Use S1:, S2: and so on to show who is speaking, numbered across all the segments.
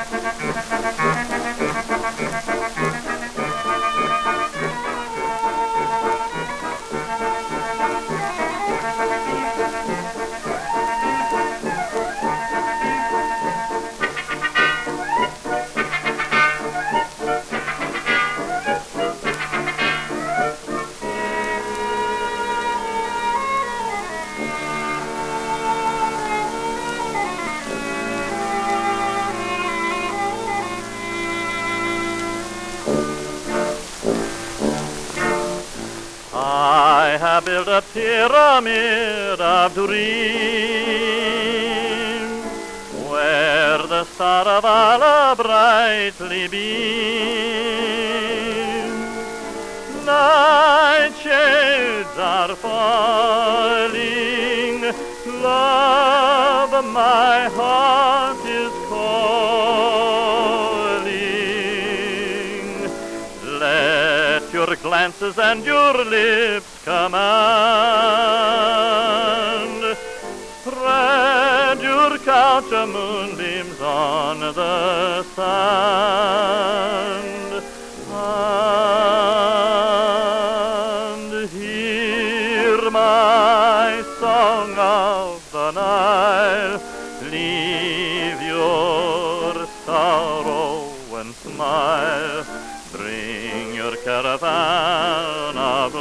S1: I have built a pyramid of dreams where the star of Allah brightly beams. Night shades are falling, love, my heart is calling. Let your glances and your lips command. Spread your couch of moonbeams on the sand. And hear my song of the Nile. Leave your sorrow and smile. Bring your caravan of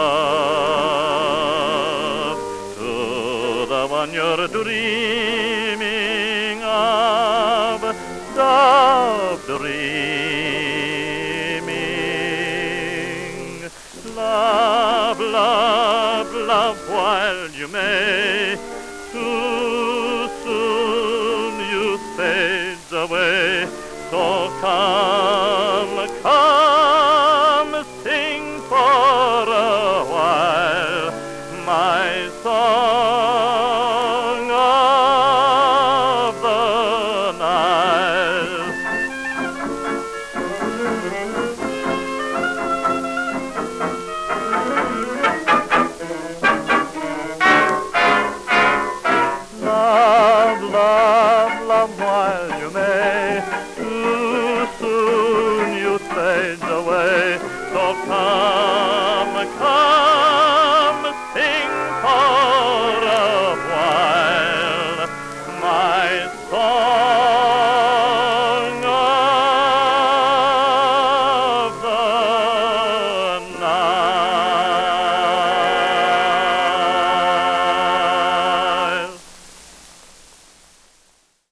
S1: love to the one you're dreaming of. Stop dreaming. Love, love, love while you may. Too soon youth fades away. So come, come, sing for a while my song of the Nile. Love, love, love while you may.